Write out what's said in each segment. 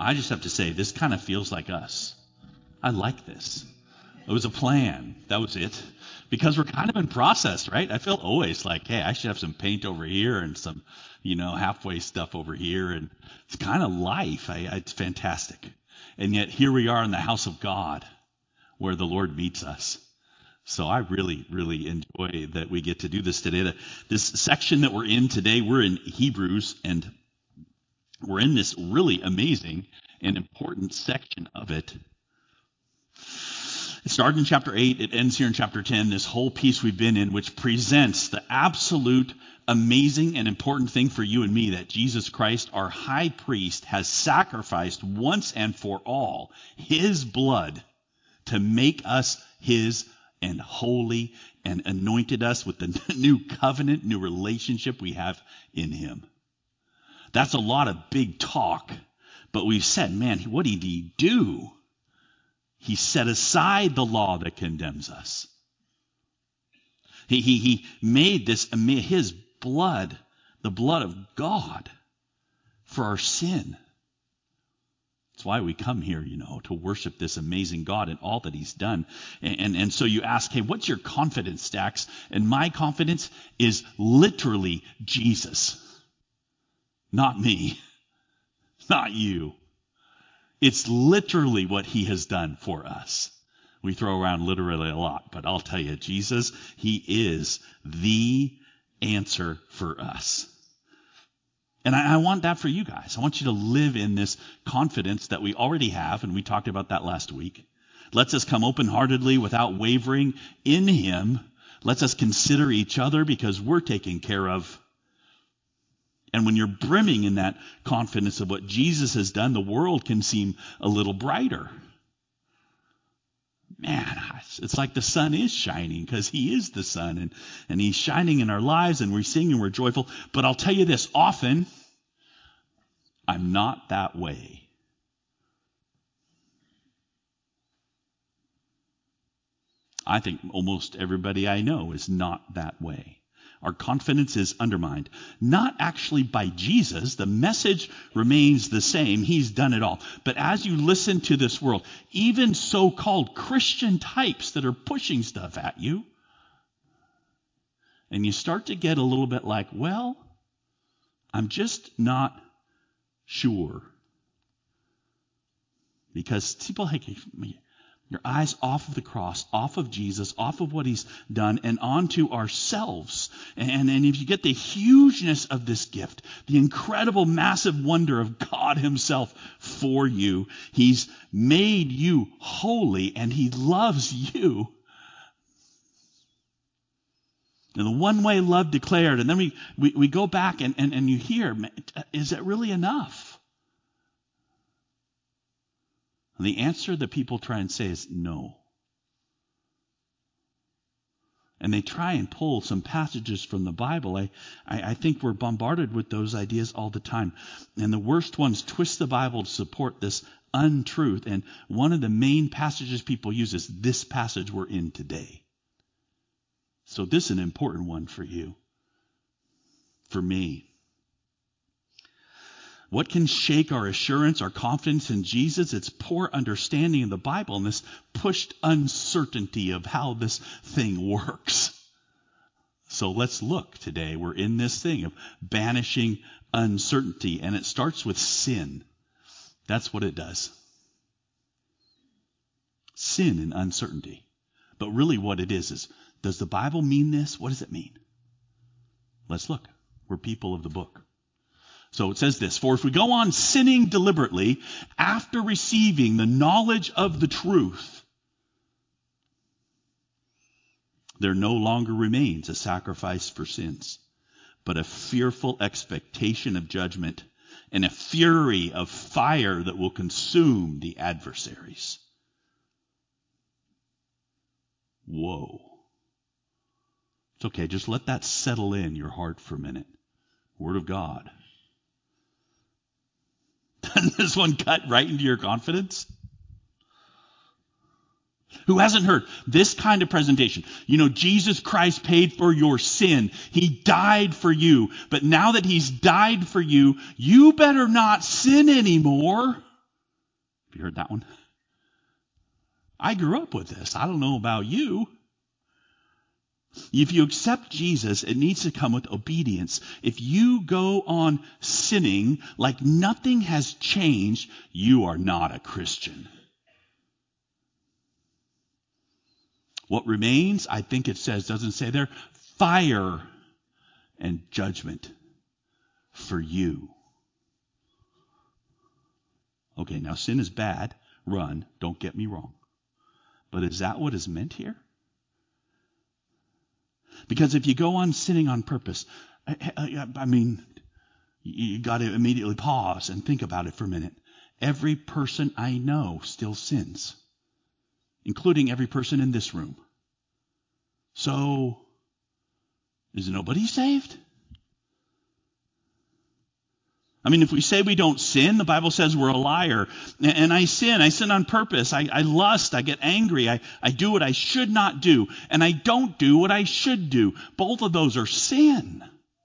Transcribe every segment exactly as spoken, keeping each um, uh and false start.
I just have to say, this kind of feels like us. I like this. It was a plan. That was it. Because we're kind of in process, right? I feel always like, hey, I should have some paint over here and some, you know, halfway stuff over here. And it's kind of life. I, I, it's fantastic. And yet here we are in the house of God where the Lord meets us. So I really, really enjoy that we get to do this today. The, this section that we're in today, we're in Hebrews, and we're in this really amazing and important section of it. It started in chapter eight. It ends here in chapter ten. This whole piece we've been in, which presents the absolute amazing and important thing for you and me, that Jesus Christ, our high priest, has sacrificed once and for all his blood to make us his and holy, and anointed us with the new covenant, new relationship we have in him. That's a lot of big talk, but we've said, man, what did he do? He set aside the law that condemns us. He, he, he made this, his blood, the blood of God, for our sin. That's why we come here, you know, to worship this amazing God and all that he's done. And, and, and so you ask, hey, what's your confidence, Dax? And my confidence is literally Jesus. Not me. Not you. It's literally what he has done for us. We throw around literally a lot, but I'll tell you, Jesus, he is the answer for us. And I, I want that for you guys. I want you to live in this confidence that we already have, and we talked about that last week. Let's us come open-heartedly without wavering in him. Let's us consider each other because we're taken care of. And when you're brimming in that confidence of what Jesus has done, the world can seem a little brighter. Man, it's like the sun is shining because he is the sun, and, and he's shining in our lives, and we're singing and we're joyful. But I'll tell you this, often I'm not that way. I think almost everybody I know is not that way. Our confidence is undermined. Not actually by Jesus. The message remains the same. He's done it all. But as you listen to this world, even so-called Christian types that are pushing stuff at you, and you start to get a little bit like, well, I'm just not sure. Because people like, your eyes off of the cross, off of Jesus, off of what he's done, and onto ourselves. And, and if you get the hugeness of this gift, the incredible, massive wonder of God himself for you, he's made you holy, and he loves you. And the one-way love declared, and then we, we, we go back and, and, and you hear, is it really enough? And the answer that people try and say is no. And they try and pull some passages from the Bible. I, I, I think we're bombarded with those ideas all the time. And the worst ones twist the Bible to support this untruth. And one of the main passages people use is this passage we're in today. So this is an important one for you, for me. What can shake our assurance, our confidence in Jesus? It's poor understanding of the Bible and this pushed uncertainty of how this thing works. So let's look today. We're in this thing of banishing uncertainty, and it starts with sin. That's what it does. Sin and uncertainty. But really what it is is, does the Bible mean this? What does it mean? Let's look. We're people of the book. So it says this, for if we go on sinning deliberately after receiving the knowledge of the truth, there no longer remains a sacrifice for sins, but a fearful expectation of judgment and a fury of fire that will consume the adversaries. Whoa. It's okay, just let that settle in your heart for a minute. Word of God. Doesn't this one cut right into your confidence? Who hasn't heard this kind of presentation? You know, Jesus Christ paid for your sin. He died for you. But now that he's died for you, you better not sin anymore. Have you heard that one? I grew up with this. I don't know about you. If you accept Jesus, it needs to come with obedience. If you go on sinning like nothing has changed, you are not a Christian. What remains, I think it says, doesn't say there, fire and judgment for you. Okay, now sin is bad. Run. Don't get me wrong. But is that what is meant here? Because if you go on sinning on purpose, I, I, I mean, you got to immediately pause and think about it for a minute. Every person I know still sins, including every person in this room. So, is nobody saved? I mean, if we say we don't sin, the Bible says we're a liar. And I sin. I sin on purpose. I, I lust. I get angry. I, I do what I should not do. And I don't do what I should do. Both of those are sin.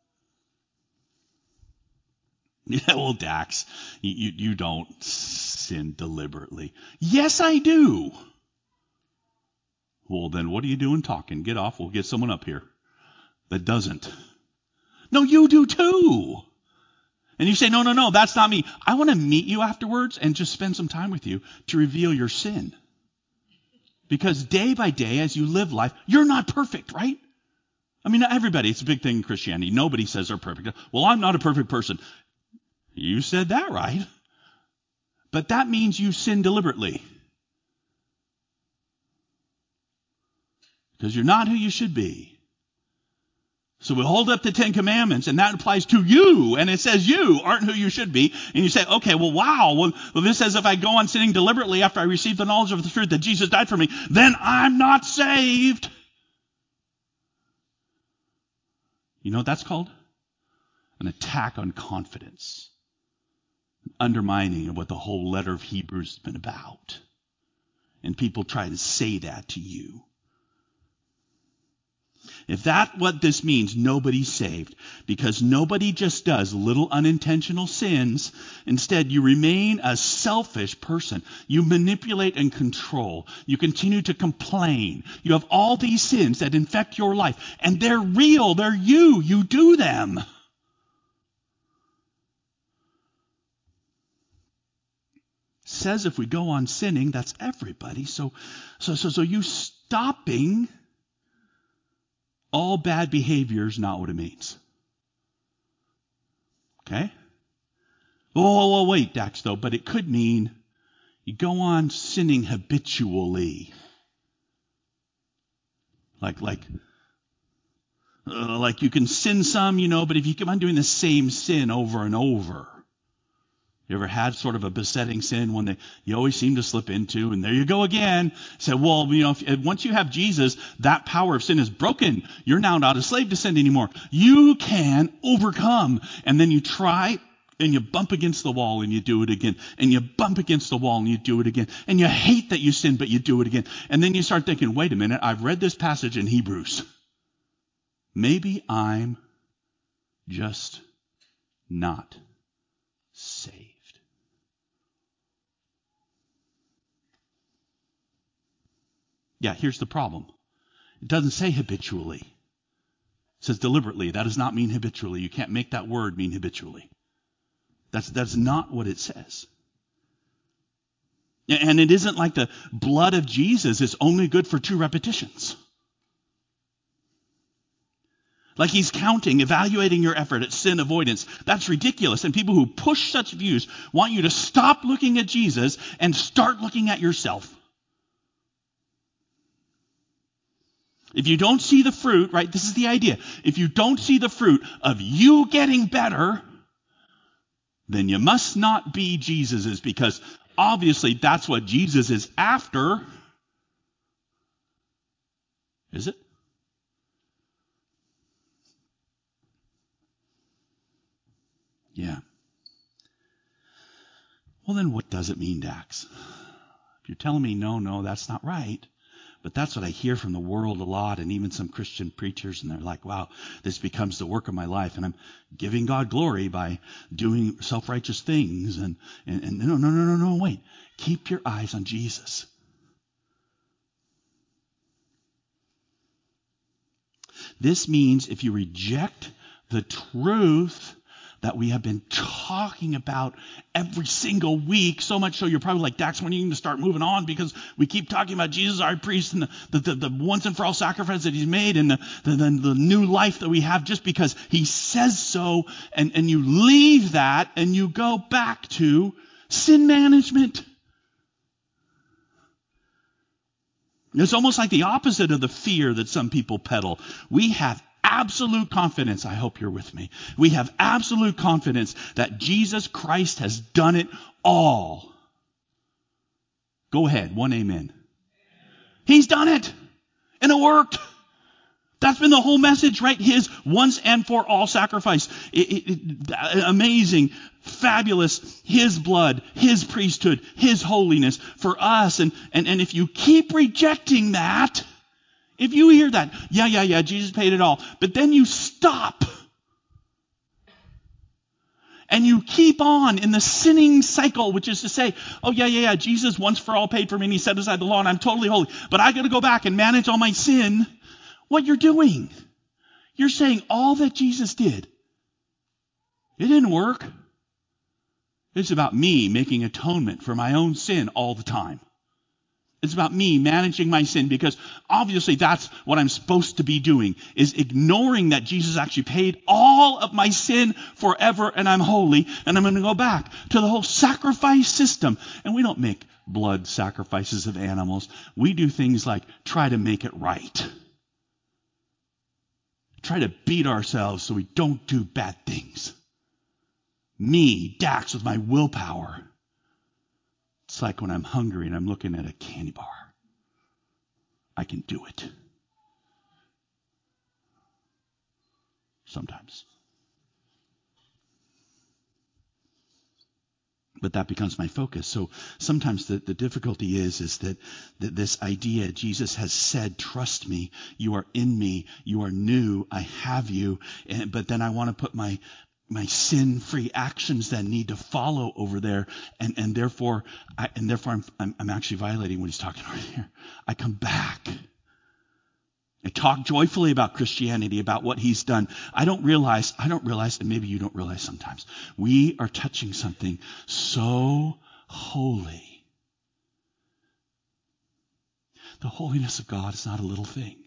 Yeah, well, Dax, you, you don't sin deliberately. Yes, I do. Well, then what are you doing talking? Get off. We'll get someone up here that doesn't. No, you do too. And you say, no, no, no, that's not me. I want to meet you afterwards and just spend some time with you to reveal your sin. Because day by day, as you live life, you're not perfect, right? I mean, everybody, it's a big thing in Christianity. Nobody says they're perfect. Well, I'm not a perfect person. You said that right. But that means you sin deliberately. Because you're not who you should be. So we hold up the Ten Commandments, and that applies to you, and it says you aren't who you should be. And you say, okay, well, wow, well, well, this says if I go on sinning deliberately after I receive the knowledge of the truth that Jesus died for me, then I'm not saved. You know what that's called? An attack on confidence. An undermining of what the whole letter of Hebrews has been about. And people try to say that to you. If that's what this means, nobody's saved. Because nobody just does little unintentional sins. Instead, you remain a selfish person. You manipulate and control. You continue to complain. You have all these sins that infect your life. And they're real. They're you. You do them. Says if we go on sinning, that's everybody. So, so, so, so you stopping all bad behavior is not what it means. Okay? Oh, well, wait, Dax, though, but it could mean you go on sinning habitually. Like, like, uh, like you can sin some, you know, but if you keep on doing the same sin over and over. You ever had sort of a besetting sin one that you always seem to slip into, and there you go again. Say, well, you know, if, once you have Jesus, that power of sin is broken. You're now not a slave to sin anymore. You can overcome. And then you try, and you bump against the wall, and you do it again. And you bump against the wall, and you do it again. And you hate that you sin, but you do it again. And then you start thinking, wait a minute, I've read this passage in Hebrews. Maybe I'm just not saved. Yeah, here's the problem. It doesn't say habitually. It says deliberately. That does not mean habitually. You can't make that word mean habitually. That's, that's not what it says. And it isn't like the blood of Jesus is only good for two repetitions. Like he's counting, evaluating your effort at sin avoidance. That's ridiculous. And people who push such views want you to stop looking at Jesus and start looking at yourself. If you don't see the fruit, right, this is the idea. If you don't see the fruit of you getting better, then you must not be Jesus's, because obviously that's what Jesus is after. Is it? Yeah. Well, then what does it mean, Dax? If you're telling me, no, no, that's not right. But that's what I hear from the world a lot, and even some Christian preachers, and they're like, wow, this becomes the work of my life, and I'm giving God glory by doing self-righteous things. And, and, and no, no, no, no, no, wait. Keep your eyes on Jesus. This means if you reject the truth that we have been talking about every single week, so much so you're probably like, Dax, when are you going to start moving on? Because we keep talking about Jesus, our priest, and the, the, the, the once and for all sacrifice that he's made, and the, the, the, the new life that we have just because he says so, and, and you leave that and you go back to sin management. It's almost like the opposite of the fear that some people peddle. We have absolute confidence. I hope you're with me. We have absolute confidence that Jesus Christ has done it all. Go ahead. One amen. He's done it. And it worked. That's been the whole message, right? His once and for all sacrifice. It, it, it, amazing, fabulous, his blood, his priesthood, his holiness for us. And, and, and if you keep rejecting that, if you hear that, yeah, yeah, yeah, Jesus paid it all, but then you stop and you keep on in the sinning cycle, which is to say, oh, yeah, yeah, yeah, Jesus once for all paid for me and he set aside the law and I'm totally holy, but I got to go back and manage all my sin. What you're doing, you're saying all that Jesus did, it didn't work. It's about me making atonement for my own sin all the time. It's about me managing my sin, because obviously that's what I'm supposed to be doing, is ignoring that Jesus actually paid all of my sin forever and I'm holy, and I'm going to go back to the whole sacrifice system. And we don't make blood sacrifices of animals. We do things like try to make it right. Try to beat ourselves so we don't do bad things. Me, Dax, with my willpower. It's like when I'm hungry and I'm looking at a candy bar. I can do it. Sometimes. But that becomes my focus. So sometimes the, the difficulty is, is that, that this idea, Jesus has said, trust me, you are in me, you are new, I have you. And, but then I want to put my my sin-free actions that need to follow over there, and, and therefore, I, and therefore I'm, I'm I'm actually violating what he's talking about here. I come back. I talk joyfully about Christianity, about what he's done. I don't realize, I don't realize, and maybe you don't realize sometimes, we are touching something so holy. The holiness of God is not a little thing.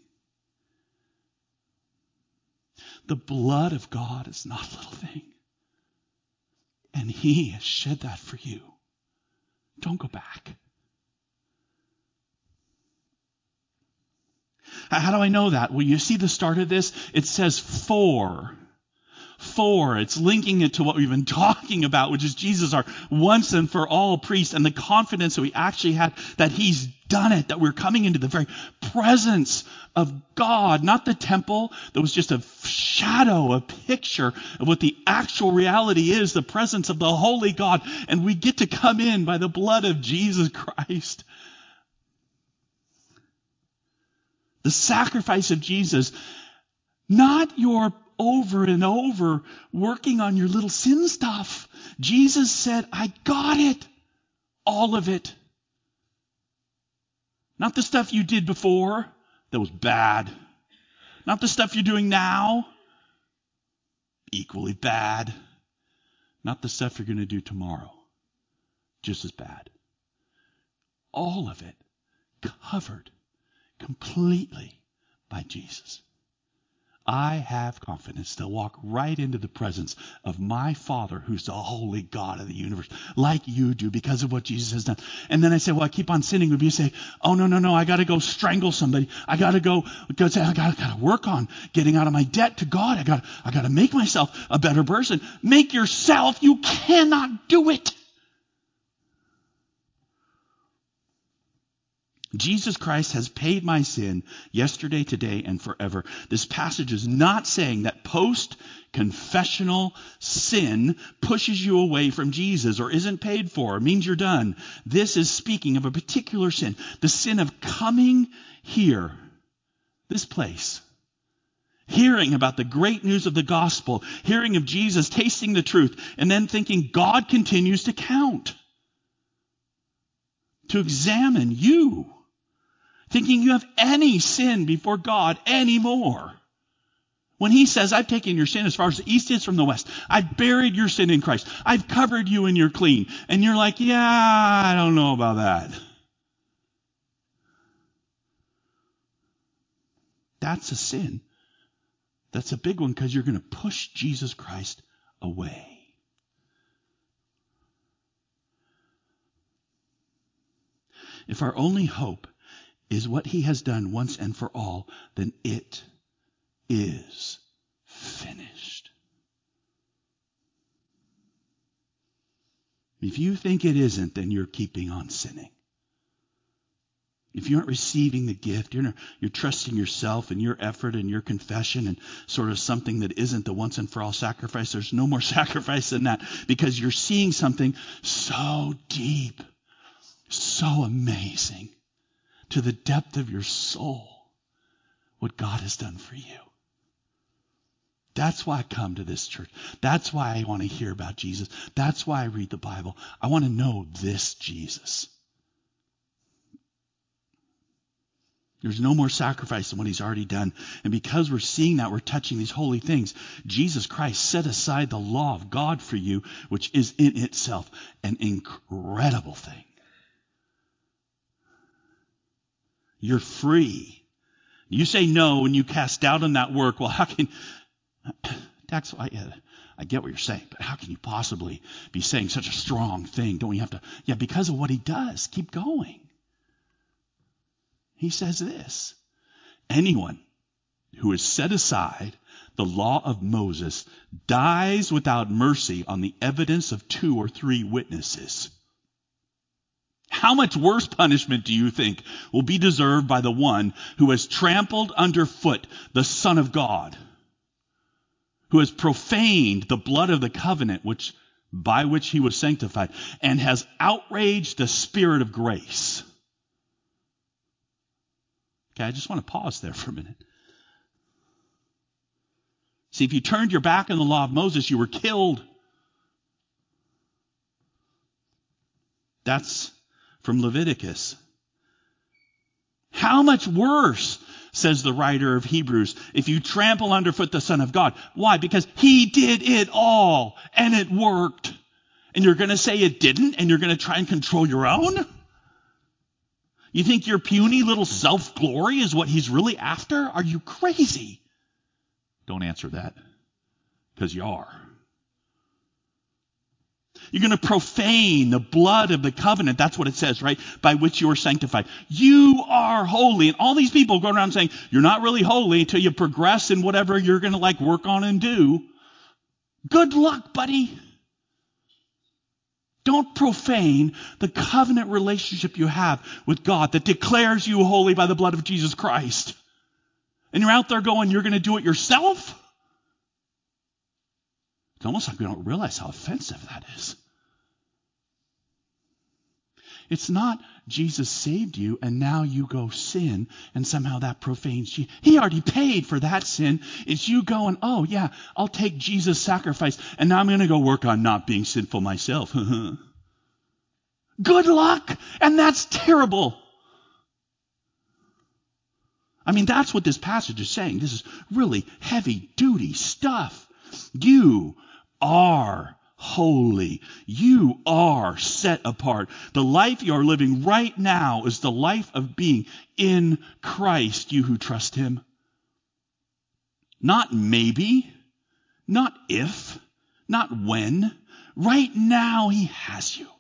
The blood of God is not a little thing. And he has shed that for you. Don't go back. How do I know that? Well, you see the start of this? It says for. For. It's linking it to what we've been talking about, which is Jesus, our once and for all priest, and the confidence that we actually had that he's done it, that we're coming into the very presence of God, not the temple that was just a shadow, a picture of what the actual reality is, the presence of the holy God. And we get to come in by the blood of Jesus Christ. The sacrifice of Jesus, not your over and over working on your little sin stuff. Jesus said, I got it. All of it. Not the stuff you did before that was bad. Not the stuff you're doing now, equally bad. Not the stuff you're going to do tomorrow, just as bad. All of it covered completely by Jesus. I have confidence to walk right into the presence of my Father, who's the holy God of the universe, like you do, because of what Jesus has done. And then I say, well, I keep on sinning. Would you say, oh, no, no, no, I got to go strangle somebody. I got to go, go say, I got to work on getting out of my debt to God. I got I got to make myself a better person. Make yourself. You cannot do it. Jesus Christ has paid my sin yesterday, today, and forever. This passage is not saying that post-confessional sin pushes you away from Jesus or isn't paid for or means you're done. This is speaking of a particular sin, the sin of coming here, this place, hearing about the great news of the gospel, hearing of Jesus, tasting the truth, and then thinking God continues to count, to examine you. Thinking you have any sin before God anymore. When he says, I've taken your sin as far as the east is from the west. I've buried your sin in Christ. I've covered you and you're clean. And you're like, yeah, I don't know about that. That's a sin. That's a big one because you're going to push Jesus Christ away. If our only hope is what he has done once and for all, then it is finished. If you think it isn't, then you're keeping on sinning. If you aren't receiving the gift, you're, not, you're trusting yourself and your effort and your confession and sort of something that isn't the once and for all sacrifice. There's no more sacrifice than that because you're seeing something so deep, so amazing, to the depth of your soul, what God has done for you. That's why I come to this church. That's why I want to hear about Jesus. That's why I read the Bible. I want to know this Jesus. There's no more sacrifice than what he's already done. And because we're seeing that, we're touching these holy things. Jesus Christ set aside the law of God for you, which is in itself an incredible thing. You're free. You say no and you cast doubt on that work. Well, how can... That's why I get what you're saying, but how can you possibly be saying such a strong thing? Don't you have to... Yeah, because of what he does. Keep going. He says this. Anyone who has set aside the law of Moses dies without mercy on the evidence of two or three witnesses. How much worse punishment do you think will be deserved by the one who has trampled underfoot the Son of God, who has profaned the blood of the covenant which by which he was sanctified, and has outraged the Spirit of grace? Okay, I just want to pause there for a minute. See, if you turned your back on the law of Moses, you were killed. That's from Leviticus. How much worse, says the writer of Hebrews, if you trample underfoot the Son of God. Why? Because he did it all, and it worked. And you're going to say it didn't, and you're going to try and control your own? You think your puny little self-glory is what he's really after? Are you crazy? Don't answer that, because you are. You're going to profane the blood of the covenant. That's what it says, right? By which you are sanctified. You are holy. And all these people go around saying, you're not really holy until you progress in whatever you're going to like work on and do. Good luck, buddy. Don't profane the covenant relationship you have with God that declares you holy by the blood of Jesus Christ. And you're out there going, you're going to do it yourself? It's almost like we don't realize how offensive that is. It's not Jesus saved you and now you go sin and somehow that profanes you. He already paid for that sin. It's you going, oh yeah, I'll take Jesus' sacrifice and now I'm going to go work on not being sinful myself. Good luck. And that's terrible. I mean, that's what this passage is saying. This is really heavy duty stuff. You are holy. You are set apart. The life you are living right now is the life of being in Christ, you who trust him. Not maybe, not if, not when. Right now he has you.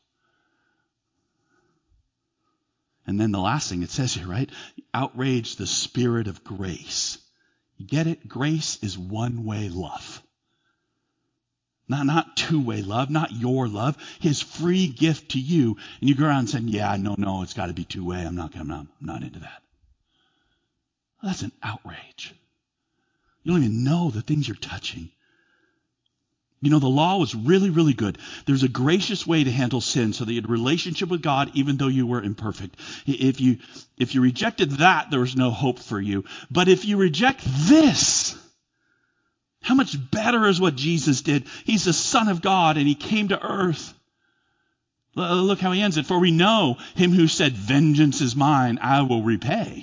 And then the last thing it says here, right? Outrage the Spirit of grace. You get it? Grace is one-way love. Not, not two-way love, not your love, his free gift to you. And you go around saying, yeah, no, no, it's got to be two-way. I'm not, I'm not, I'm not into that. Well, that's an outrage. You don't even know the things you're touching. You know, the law was really, really good. There's a gracious way to handle sin so that you had a relationship with God even though you were imperfect. If you, if you rejected that, there was no hope for you. But if you reject this, how much better is what Jesus did? He's the Son of God and he came to earth. Look how he ends it. For we know him who said, vengeance is mine, I will repay.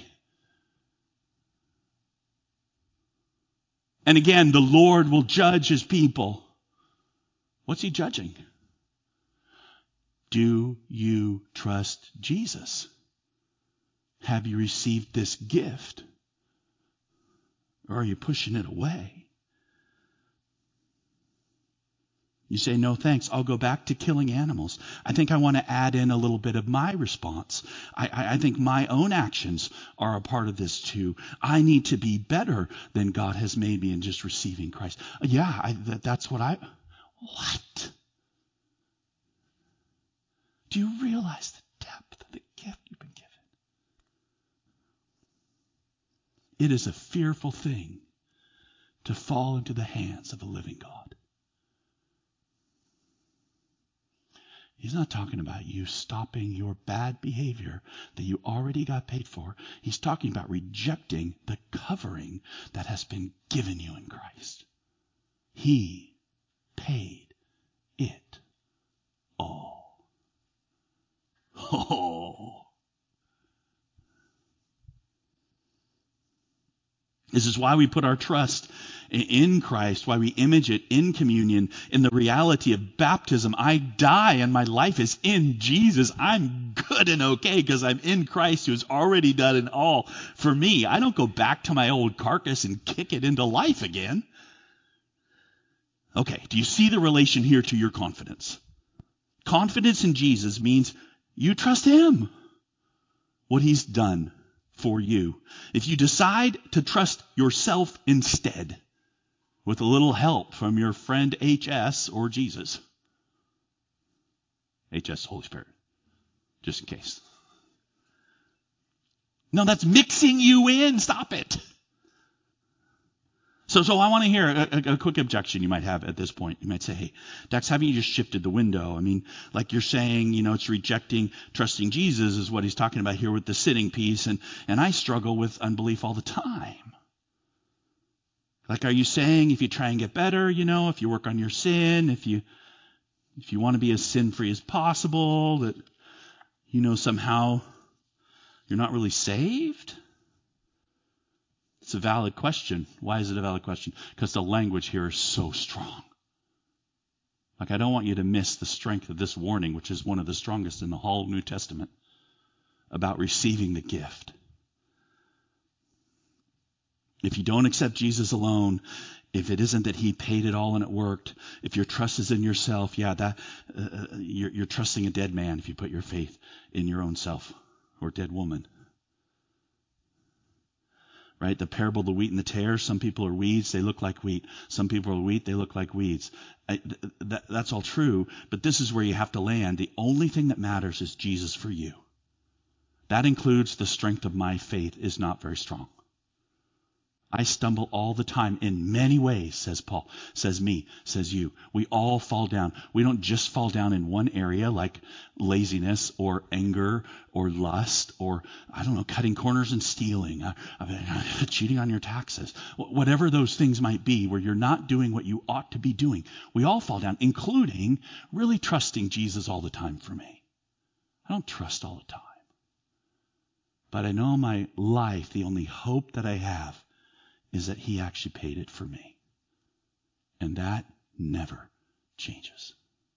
And again, the Lord will judge his people. What's he judging? Do you trust Jesus? Have you received this gift? Or are you pushing it away? You say, no thanks, I'll go back to killing animals. I think I want to add in a little bit of my response. I, I, I think my own actions are a part of this too. I need to be better than God has made me in just receiving Christ. Yeah, I, that, that's what I... What? Do you realize the depth of the gift you've been given? It is a fearful thing to fall into the hands of a living God. He's not talking about you stopping your bad behavior that you already got paid for. He's talking about rejecting the covering that has been given you in Christ. He paid it all. Oh. This is why we put our trust in Christ, why we image it in communion, in the reality of baptism. I die and my life is in Jesus. I'm good and okay because I'm in Christ who has already done it all for me. I don't go back to my old carcass and kick it into life again. Okay, do you see the relation here to your confidence? Confidence in Jesus means you trust him, what he's done for you. If you decide to trust yourself instead, with a little help from your friend H S or Jesus, H S, Holy Spirit, just in case. No, that's mixing you in. Stop it. So, so I want to hear a, a, a quick objection you might have at this point. You might say, hey, Dax, haven't you just shifted the window? I mean, like you're saying, you know, it's rejecting, trusting Jesus is what he's talking about here with the sitting piece. And, and I struggle with unbelief all the time. Like, are you saying if you try and get better, you know, if you work on your sin, if you, if you want to be as sin-free as possible, that, you know, somehow you're not really saved? It's a valid question. Why is it a valid question? Because the language here is so strong. Like, I don't want you to miss the strength of this warning, which is one of the strongest in the whole New Testament, about receiving the gift. If you don't accept Jesus alone, if it isn't that he paid it all and it worked, if your trust is in yourself, yeah, that uh, you're, you're trusting a dead man if you put your faith in your own self, or dead woman. Right? The parable of the wheat and the tares. Some people are weeds, they look like wheat. Some people are wheat, they look like weeds. I, th- that, that's all true, but this is where you have to land. The only thing that matters is Jesus for you. That includes the strength of my faith is not very strong. I stumble all the time in many ways, says Paul, says me, says you. We all fall down. We don't just fall down in one area like laziness or anger or lust or, I don't know, cutting corners and stealing, uh, uh, cheating on your taxes, whatever those things might be where you're not doing what you ought to be doing. We all fall down, including really trusting Jesus all the time for me. I don't trust all the time. But I know my life, the only hope that I have is that he actually paid it for me. And that never changes.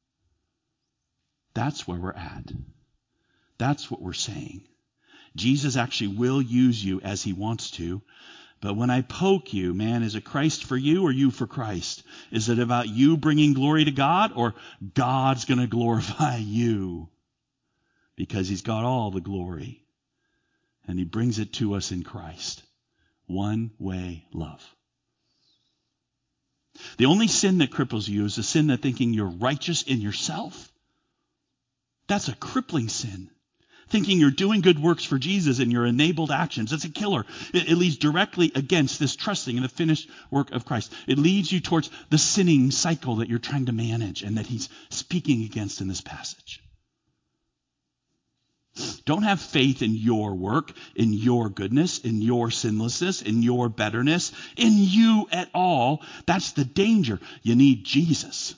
That's where we're at. That's what we're saying. Jesus actually will use you as he wants to. But when I poke you, man, is it Christ for you or you for Christ? Is it about you bringing glory to God or God's going to glorify you? Because he's got all the glory. And he brings it to us in Christ. One way love. The only sin that cripples you is the sin that thinking you're righteous in yourself. That's a crippling sin. Thinking you're doing good works for Jesus and your enabled actions. That's a killer. It, it leads directly against this trusting in the finished work of Christ. It leads you towards the sinning cycle that you're trying to manage and that he's speaking against in this passage. Don't have faith in your work, in your goodness, in your sinlessness, in your betterness, in you at all. That's the danger. You need Jesus.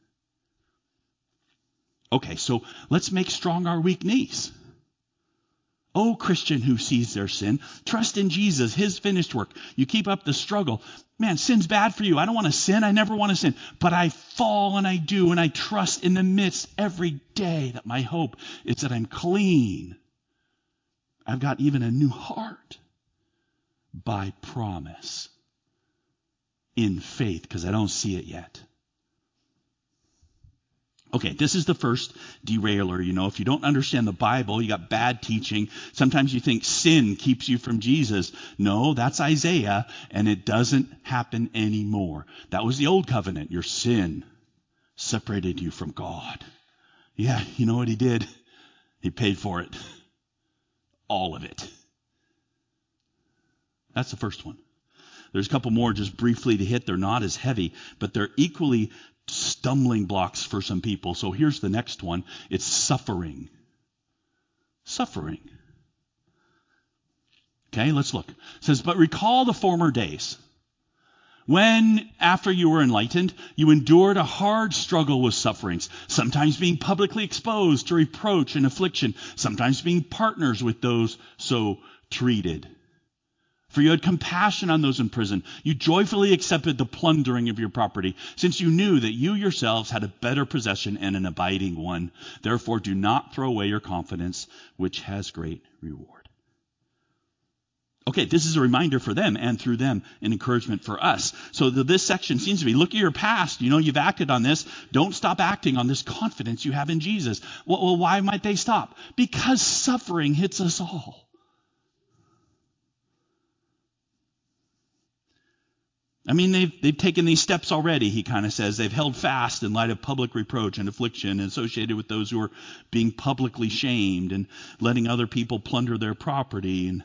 Okay, so let's make strong our weak knees. Oh, Christian who sees their sin, trust in Jesus, his finished work. You keep up the struggle. Man, sin's bad for you. I don't want to sin. I never want to sin. But I fall and I do, and I trust in the midst every day that my hope is that I'm clean. I've got even a new heart by promise in faith, because I don't see it yet. Okay, this is the first derailer. You know, if you don't understand the Bible, you got bad teaching. Sometimes you think sin keeps you from Jesus. No, that's Isaiah, and it doesn't happen anymore. That was the old covenant. Your sin separated you from God. Yeah, you know what he did? He paid for it. All of it. That's the first one. There's a couple more just briefly to hit. They're not as heavy, but they're equally stumbling blocks for some people. So here's the next one. It's suffering. Suffering. Okay, let's look. It says, but recall the former days, when, after you were enlightened, you endured a hard struggle with sufferings, sometimes being publicly exposed to reproach and affliction, sometimes being partners with those so treated. For you had compassion on those in prison. You joyfully accepted the plundering of your property, since you knew that you yourselves had a better possession and an abiding one. Therefore, do not throw away your confidence, which has great reward. Okay, this is a reminder for them and through them an encouragement for us. So the, this section seems to be, look at your past. You know, you've acted on this. Don't stop acting on this confidence you have in Jesus. Well, well why might they stop? Because suffering hits us all. I mean, they've, they've taken these steps already, he kind of says. They've held fast in light of public reproach and affliction associated with those who are being publicly shamed and letting other people plunder their property. And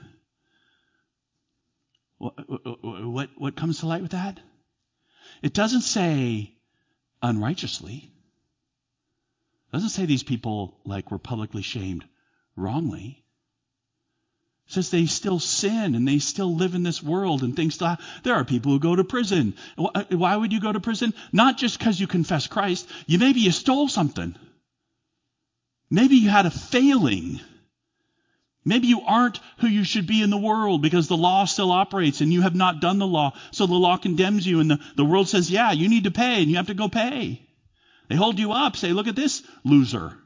what, what, what comes to light with that? It doesn't say unrighteously. It doesn't say these people like were publicly shamed wrongly. It says they still sin and they still live in this world and things. Still, there are people who go to prison. Why would you go to prison? Not just because you confess Christ. You maybe you stole something. Maybe you had a failing. Maybe you aren't who you should be in the world because the law still operates and you have not done the law. So the law condemns you and the, the world says, yeah, you need to pay and you have to go pay. They hold you up, say, look at this loser.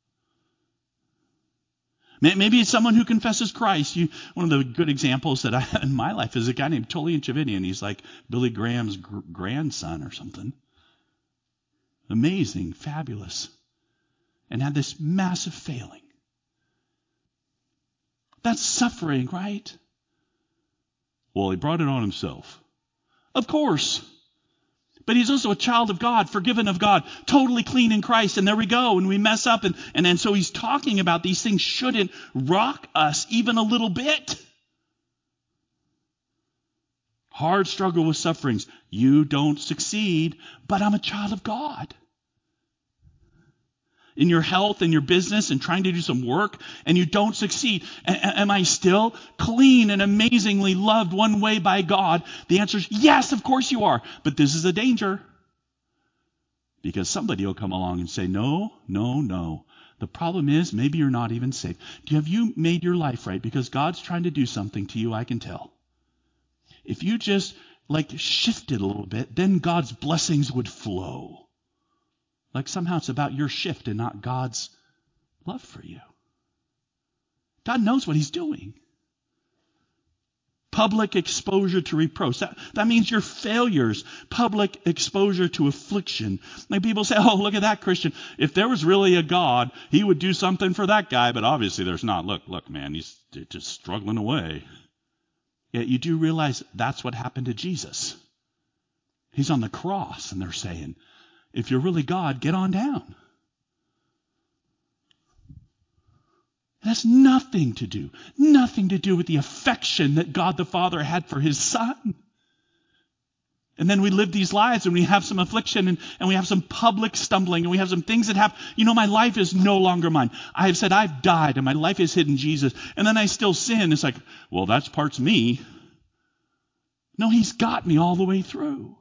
Maybe it's someone who confesses Christ. You, one of the good examples that I had in my life is a guy named Tullian Chividian. He's like Billy Graham's gr- grandson or something. Amazing, fabulous. And had this massive failing. That's suffering, right? Well, he brought it on himself. Of course. But he's also a child of God, forgiven of God, totally clean in Christ. And there we go. And we mess up. And, and, and so he's talking about these things shouldn't rock us even a little bit. Hard struggle with sufferings. You don't succeed, but I'm a child of God. In your health and your business and trying to do some work and you don't succeed. A- am I still clean and amazingly loved one way by God? The answer is yes, of course you are. But this is a danger. Because somebody will come along and say, no, no, no. The problem is maybe you're not even saved. Have you made your life right? Because God's trying to do something to you, I can tell. If you just like shifted a little bit, then God's blessings would flow. Like somehow it's about your shift and not God's love for you. God knows what he's doing. Public exposure to reproach. That, that means your failures. Public exposure to affliction. Like people say, oh, look at that Christian. If there was really a God, he would do something for that guy. But obviously there's not. Look, look, man, he's just struggling away. Yet you do realize that's what happened to Jesus. He's on the cross, and they're saying, if you're really God, get on down. It has nothing to do, nothing to do with the affection that God the Father had for his Son. And then we live these lives and we have some affliction and, and we have some public stumbling and we have some things that happen. You know, my life is no longer mine. I have said I've died and my life is hid in Jesus. And then I still sin. It's like, well, that's part's me. No, he's got me all the way through.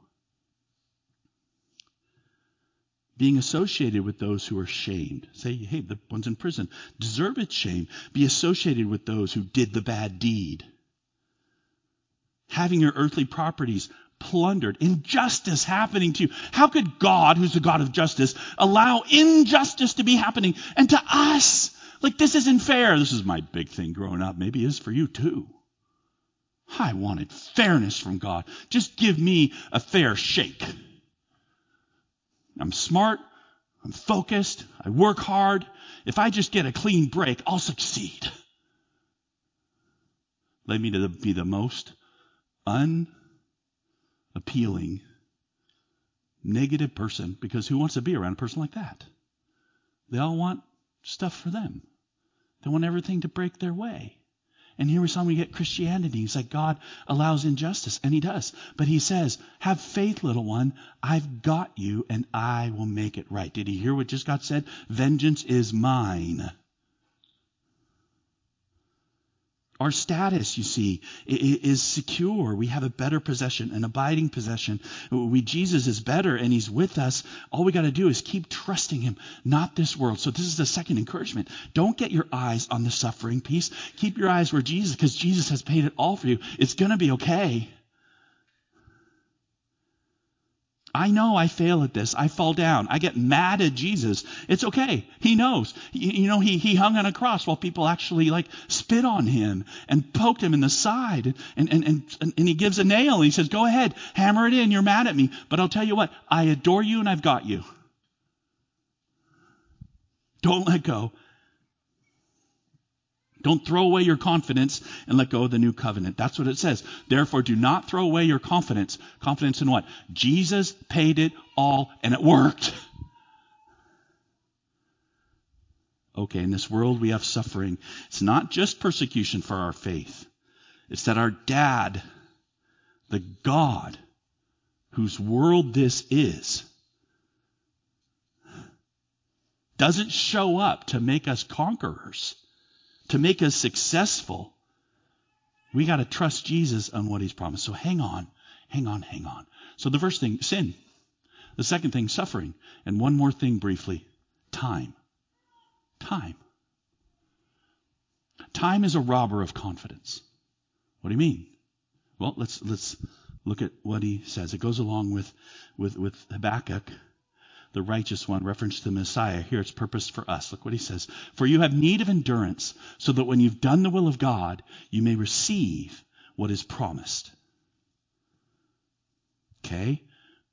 Being associated with those who are shamed. Say, hey, the ones in prison deserve its shame. Be associated with those who did the bad deed. Having your earthly properties plundered, injustice happening to you. How could God, who's the God of justice, allow injustice to be happening? And to us, like, this isn't fair. This is my big thing growing up. Maybe it is for you too. I wanted fairness from God. Just give me a fair shake. I'm smart. I'm focused. I work hard. If I just get a clean break, I'll succeed. Led me to the, be the most unappealing, negative person, because who wants to be around a person like that? They all want stuff for them. They want everything to break their way. And here we saw we get Christianity. He's like, God allows injustice, and he does. But he says, have faith, little one. I've got you, and I will make it right. Did he hear what just got said? Vengeance is mine. Our status, you see, is secure. We have a better possession, an abiding possession. We, Jesus is better, and he's with us. All we got to do is keep trusting him, not this world. So this is the second encouragement. Don't get your eyes on the suffering piece. Keep your eyes where Jesus, because Jesus has paid it all for you. It's going to be okay. I know I fail at this. I fall down. I get mad at Jesus. It's okay. He knows. You, you know, he, he hung on a cross while people actually like spit on him and poked him in the side. And, and, and, and he gives a nail. And he says, go ahead, hammer it in. You're mad at me. But I'll tell you what, I adore you and I've got you. Don't let go. Don't throw away your confidence and let go of the new covenant. That's what it says. Therefore, do not throw away your confidence. Confidence in what? Jesus paid it all and it worked. Okay, in this world we have suffering. It's not just persecution for our faith. It's that our dad, the God whose world this is, doesn't show up to make us conquerors. To make us successful, we got to trust Jesus on what he's promised. So hang on, hang on, hang on. So the first thing, sin. The second thing, suffering. And one more thing briefly, time. Time. Time is a robber of confidence. What do you mean? Well, let's let's look at what he says. It goes along with, with, with Habakkuk. The righteous one, reference to the Messiah. Here it's purposed for us. Look what he says. For you have need of endurance, so that when you've done the will of God, you may receive what is promised. Okay?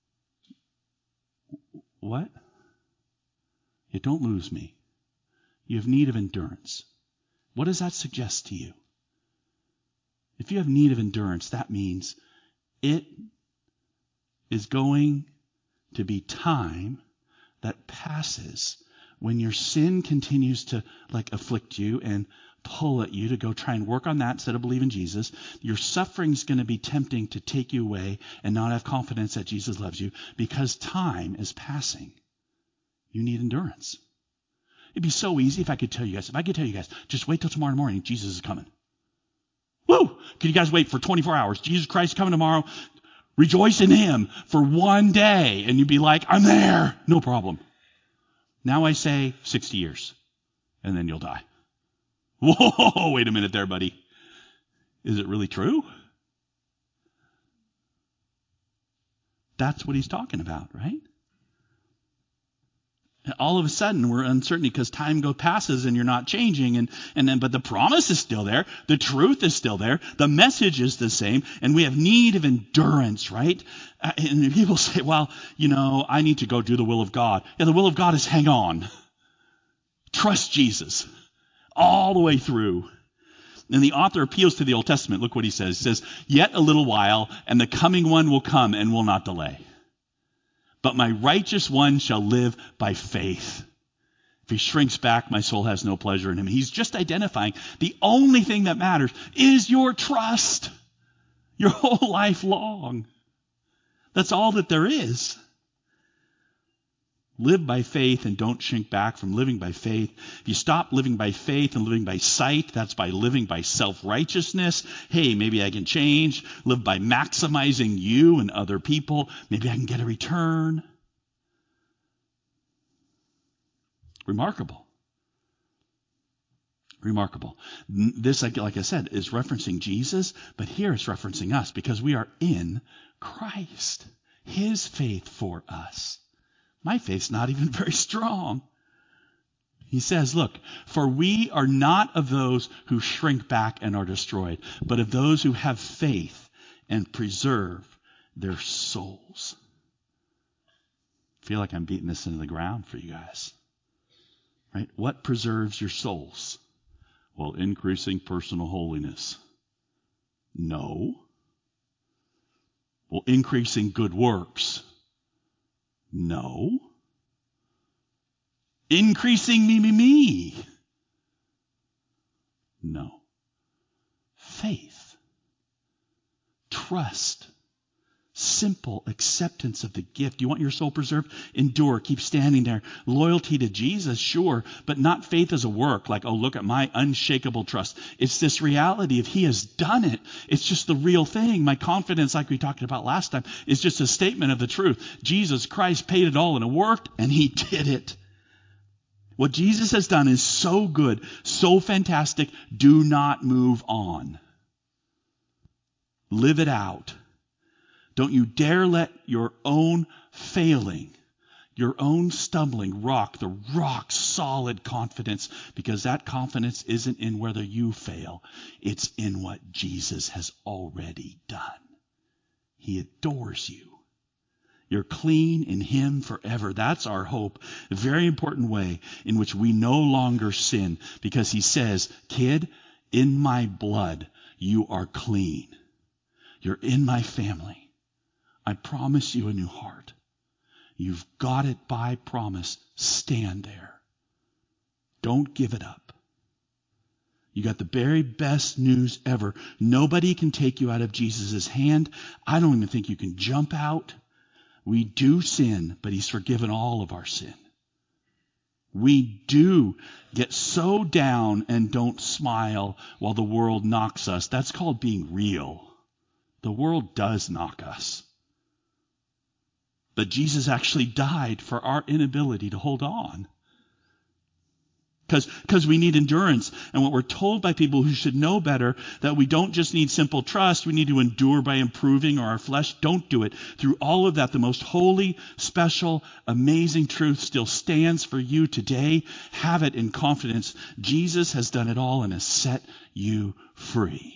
What? You don't lose me. You have need of endurance. What does that suggest to you? If you have need of endurance, that means it is going to be time that passes when your sin continues to like afflict you and pull at you to go try and work on that instead of believing Jesus. Your suffering is going to be tempting to take you away and not have confidence that Jesus loves you because time is passing. You need endurance. It'd be so easy if I could tell you guys, if I could tell you guys, just wait till tomorrow morning, Jesus is coming. Woo! Could you guys wait for twenty-four hours? Jesus Christ is coming tomorrow. Rejoice in him for one day. And you'd be like, I'm there. No problem. Now I say sixty years. And then you'll die. Whoa, wait a minute there, buddy. Is it really true? That's what he's talking about, right? All of a sudden we're uncertain because time goes passes and you're not changing, and and then but the promise is still there, the truth is still there, the message is the same, and we have need of endurance, right? Uh, and people say, well, you know, I need to go do the will of God. Yeah, the will of God is hang on, trust Jesus all the way through. And the author appeals to the Old Testament. Look what he says. He says, yet a little while, and the coming one will come and will not delay. But my righteous one shall live by faith. If he shrinks back, my soul has no pleasure in him. He's just identifying the only thing that matters is your trust. Your whole life long. That's all that there is. Live by faith and don't shrink back from living by faith. If you stop living by faith and living by sight, that's by living by self-righteousness. Hey, maybe I can change. Live by maximizing you and other people. Maybe I can get a return. Remarkable. Remarkable. This, like I said, is referencing Jesus, but here it's referencing us because we are in Christ. His faith for us. My faith's not even very strong. He says, look, for we are not of those who shrink back and are destroyed, but of those who have faith and preserve their souls. I feel like I'm beating this into the ground for you guys. Right? What preserves your souls? Well, increasing personal holiness. No. Well, increasing good works. No. Increasing me, me, me. No. Faith. Trust. Simple acceptance of the gift. You want your soul preserved? Endure. Keep standing there. Loyalty to Jesus, sure, but not faith as a work, like, oh, look at my unshakable trust. It's this reality of he has done it. It's just the real thing. My confidence, like we talked about last time, is just a statement of the truth. Jesus Christ paid it all and it worked, and he did it. What Jesus has done is so good, so fantastic. Do not move on. Live it out. Don't you dare let your own failing, your own stumbling rock the rock solid confidence, because that confidence isn't in whether you fail. It's in what Jesus has already done. He adores you. You're clean in him forever. That's our hope. A very important way in which we no longer sin, because he says, kid, in my blood, you are clean. You're in my family. I promise you a new heart. You've got it by promise. Stand there. Don't give it up. You got the very best news ever. Nobody can take you out of Jesus' hand. I don't even think you can jump out. We do sin, but he's forgiven all of our sin. We do get so down and don't smile while the world knocks us. That's called being real. The world does knock us. But Jesus actually died for our inability to hold on. Because we need endurance. And what we're told by people who should know better, that we don't just need simple trust, we need to endure by improving our flesh. Don't do it. Through all of that, the most holy, special, amazing truth still stands for you today. Have it in confidence. Jesus has done it all and has set you free.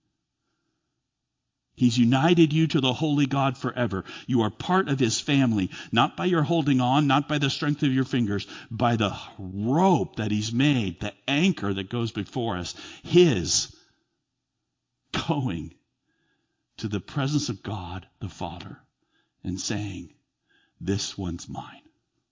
He's united you to the holy God forever. You are part of his family, not by your holding on, not by the strength of your fingers, by the rope that he's made, the anchor that goes before us. His going to the presence of God the Father and saying, this one's mine.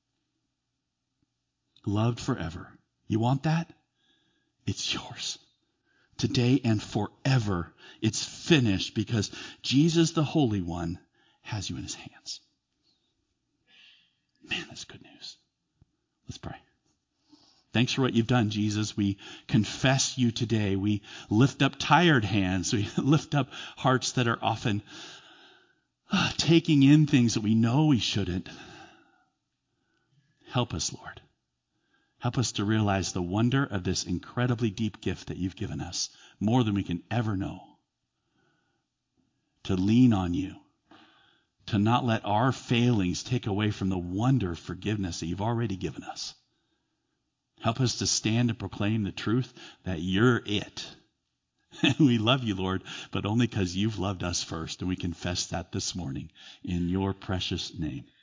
Loved forever. You want that? It's yours. Today and forever. It's finished because Jesus, the Holy One, has you in his hands. Man, that's good news. Let's pray. Thanks for what you've done, Jesus. We confess you today. We lift up tired hands. We lift up hearts that are often uh, taking in things that we know we shouldn't. Help us, Lord. Help us to realize the wonder of this incredibly deep gift that you've given us, more than we can ever know. To lean on you, to not let our failings take away from the wonder of forgiveness that you've already given us. Help us to stand and proclaim the truth that you're it. And we love you, Lord, but only because you've loved us first. And we confess that this morning in your precious name.